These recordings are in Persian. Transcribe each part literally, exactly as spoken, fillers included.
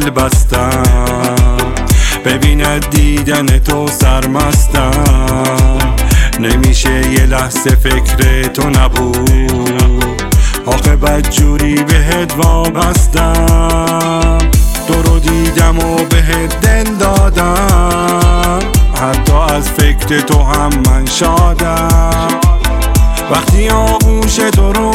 دل بستم، ببیند دیدن تو سرمستم. نمیشه یه لحظه فکر تو نبود، عاقبت جوری بهت وابستم. تو رو دیدم و بهت دل دادم، حتی از فکر تو هم من شادم. وقتی آغوش تو رو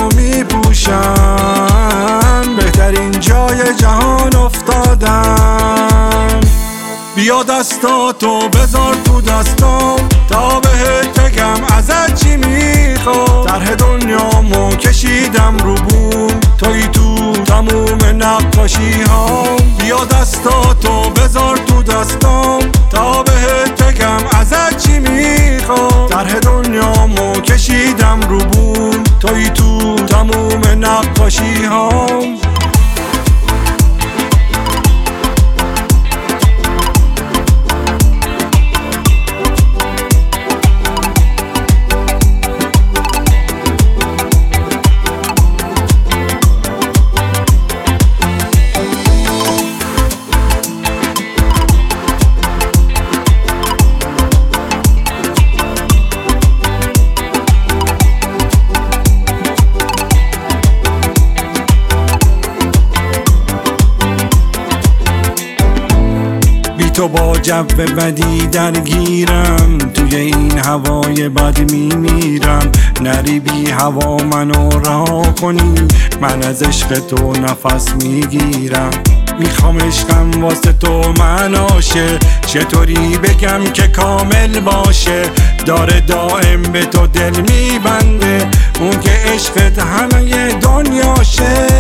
میپوشم، بهترین جای جهان افتادم. بیا دستاتو بذار تو دستام، تا بهت بگم ازت چی میخوام. طرح دنیامو کشیدم رو بوم، توی تو تموم نقاشی ها. بیا دستاتو بذار تو دستام، تا بهت بگم ازت چی میخوام. طرح دنیامو کشیدم رو بوم، توی تو تموم نقاشی ها. تو با جو بدی درگیرم، توی این هوای بد میمیرم. نری بی هوا منو رها کنی، من از عشق تو نفس میگیرم. میخوام عشقم واسه تو مناشه، چطوری بگم که کامل باشه. داره دائم به تو دل میبنده، اون که عشقت همه دنیاشه.